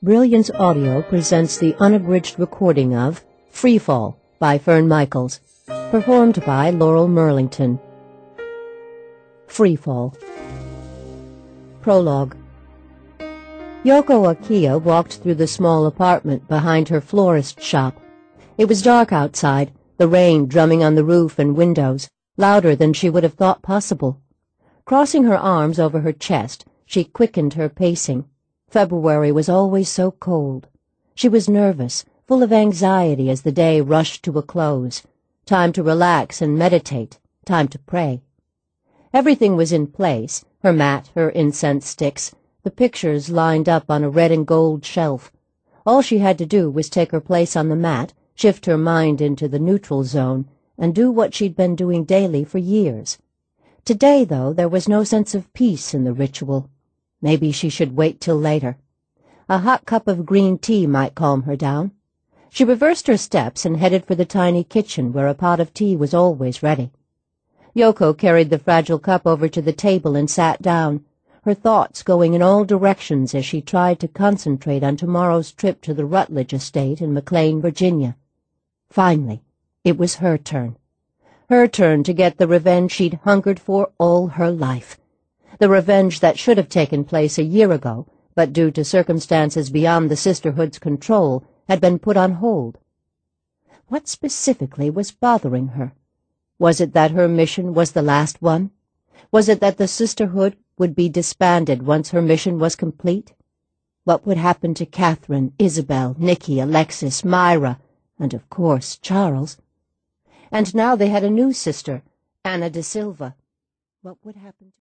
Brilliance Audio presents the unabridged recording of Freefall by Fern Michaels, performed by Laurel Merlington. Freefall. Prologue. Yoko Akiya walked through the small apartment behind her florist shop. It was dark outside, the rain drumming on the roof and windows, louder than she would have thought possible. Crossing her arms over her chest, she quickened her pacing. February was always so cold. She was nervous, full of anxiety as the day rushed to a close. Time to relax and meditate, time to pray. Everything was in place, her mat, her incense sticks, the pictures lined up on a red and gold shelf. All she had to do was take her place on the mat, shift her mind into the neutral zone, and do what she'd been doing daily for years. Today, though, there was no sense of peace in the ritual. Maybe she should wait till later. A hot cup of green tea might calm her down. She reversed her steps and headed for the tiny kitchen where a pot of tea was always ready. Yoko carried the fragile cup over to the table and sat down, her thoughts going in all directions as she tried to concentrate on tomorrow's trip to the Rutledge estate in McLean, Virginia. Finally, it was her turn. Her turn to get the revenge she'd hungered for all her life. The revenge that should have taken place a year ago, but due to circumstances beyond the sisterhood's control, had been put on hold. What specifically was bothering her? Was it that her mission was the last one? Was it that the sisterhood would be disbanded once her mission was complete? What would happen to Catherine, Isabel, Nikki, Alexis, Myra, and, of course, Charles? And now they had a new sister, Anna de Silva. What would happen to